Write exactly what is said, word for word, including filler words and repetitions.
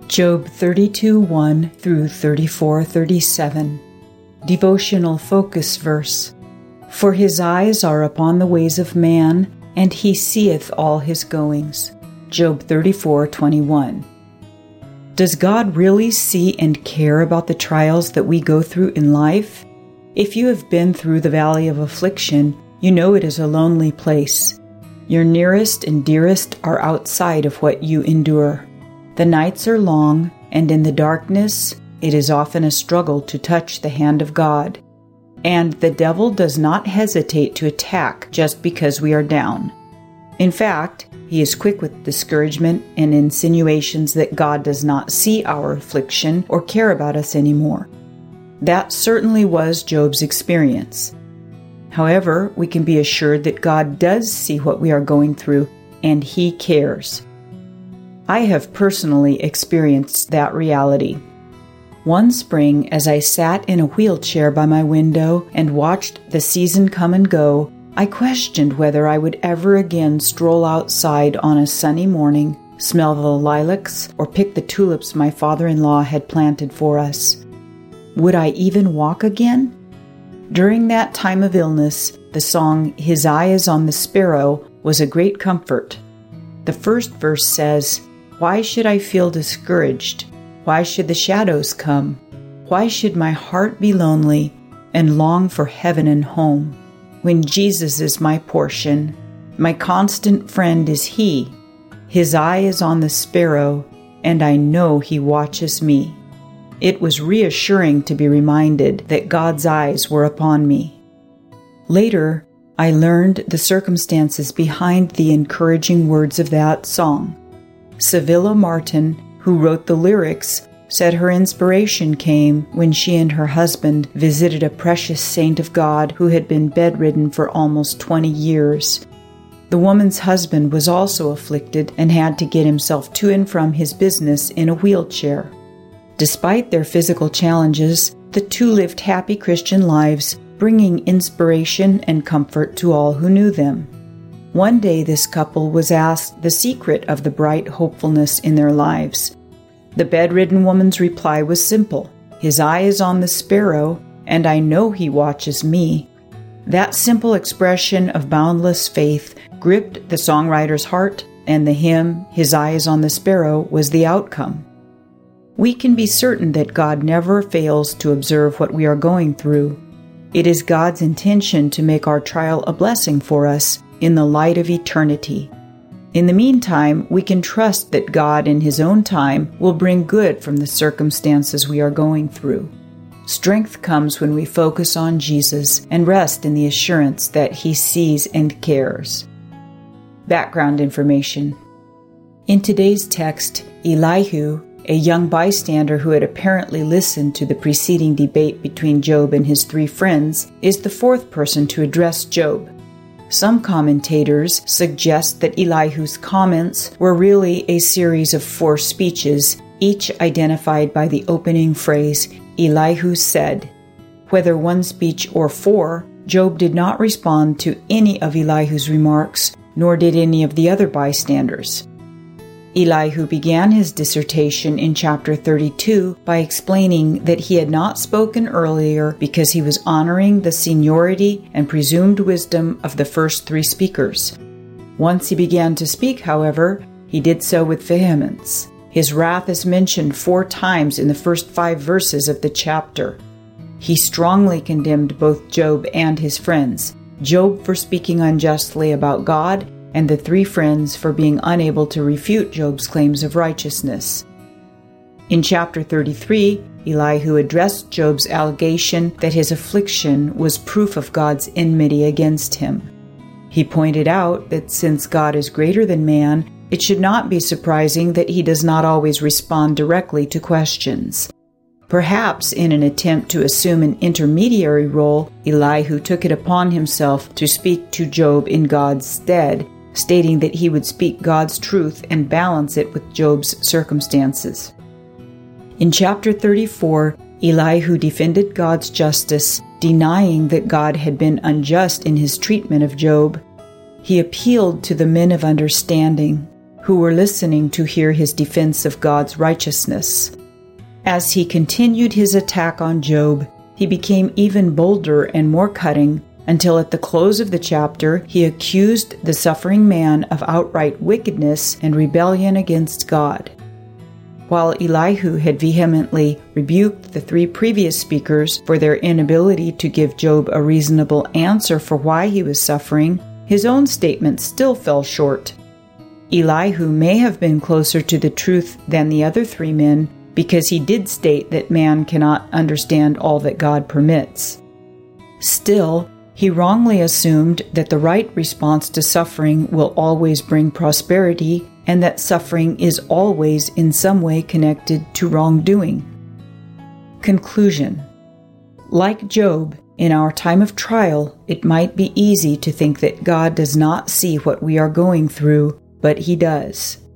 Job thirty-two one through thirty-four thirty-seven. Devotional focus verse. For his eyes are upon the ways of man, and he seeth all his goings. Job thirty-four twenty-one. Does God really see and care about the trials that we go through in life? If you have been through the valley of affliction, you know it is a lonely place. Your nearest and dearest are outside of what you endure. The nights are long, and in the darkness, it is often a struggle to touch the hand of God. And the devil does not hesitate to attack just because we are down. In fact, he is quick with discouragement and insinuations that God does not see our affliction or care about us anymore. That certainly was Job's experience. However, we can be assured that God does see what we are going through, and he cares. I have personally experienced that reality. One spring, as I sat in a wheelchair by my window and watched the season come and go, I questioned whether I would ever again stroll outside on a sunny morning, smell the lilacs, or pick the tulips my father-in-law had planted for us. Would I even walk again? During that time of illness, the song "His Eye is on the Sparrow" was a great comfort. The first verse says, "Why should I feel discouraged? Why should the shadows come? Why should my heart be lonely and long for heaven and home? When Jesus is my portion, my constant friend is He. His eye is on the sparrow, and I know He watches me." It was reassuring to be reminded that God's eyes were upon me. Later, I learned the circumstances behind the encouraging words of that song. Sevilla Martin, who wrote the lyrics, said her inspiration came when she and her husband visited a precious saint of God who had been bedridden for almost twenty years. The woman's husband was also afflicted and had to get himself to and from his business in a wheelchair. Despite their physical challenges, the two lived happy Christian lives, bringing inspiration and comfort to all who knew them. One day this couple was asked the secret of the bright hopefulness in their lives. The bedridden woman's reply was simple: "His eye is on the sparrow, and I know He watches me." That simple expression of boundless faith gripped the songwriter's heart, and the hymn, "His Eye is on the Sparrow," was the outcome. We can be certain that God never fails to observe what we are going through. It is God's intention to make our trial a blessing for us in the light of eternity. In the meantime, we can trust that God in His own time will bring good from the circumstances we are going through. Strength comes when we focus on Jesus and rest in the assurance that He sees and cares. Background information. In today's text, Elihu, a young bystander who had apparently listened to the preceding debate between Job and his three friends, is the fourth person to address Job. Some commentators suggest that Elihu's comments were really a series of four speeches, each identified by the opening phrase, "Elihu said." Whether one speech or four, Job did not respond to any of Elihu's remarks, nor did any of the other bystanders. Elihu began his dissertation in chapter thirty-two by explaining that he had not spoken earlier because he was honoring the seniority and presumed wisdom of the first three speakers. Once he began to speak, however, he did so with vehemence. His wrath is mentioned four times in the first five verses of the chapter. He strongly condemned both Job and his friends, Job for speaking unjustly about God, and the three friends for being unable to refute Job's claims of righteousness. In chapter thirty-three, Elihu addressed Job's allegation that his affliction was proof of God's enmity against him. He pointed out that since God is greater than man, it should not be surprising that He does not always respond directly to questions. Perhaps in an attempt to assume an intermediary role, Elihu took it upon himself to speak to Job in God's stead, stating that he would speak God's truth and balance it with Job's circumstances. In chapter thirty-four, Elihu defended God's justice, denying that God had been unjust in His treatment of Job. He appealed to the men of understanding, who were listening to hear his defense of God's righteousness. As he continued his attack on Job, he became even bolder and more cutting, until at the close of the chapter he accused the suffering man of outright wickedness and rebellion against God. While Elihu had vehemently rebuked the three previous speakers for their inability to give Job a reasonable answer for why he was suffering, his own statement still fell short. Elihu may have been closer to the truth than the other three men because he did state that man cannot understand all that God permits. Still, he wrongly assumed that the right response to suffering will always bring prosperity and that suffering is always in some way connected to wrongdoing. Conclusion. Like Job, in our time of trial, it might be easy to think that God does not see what we are going through, but He does.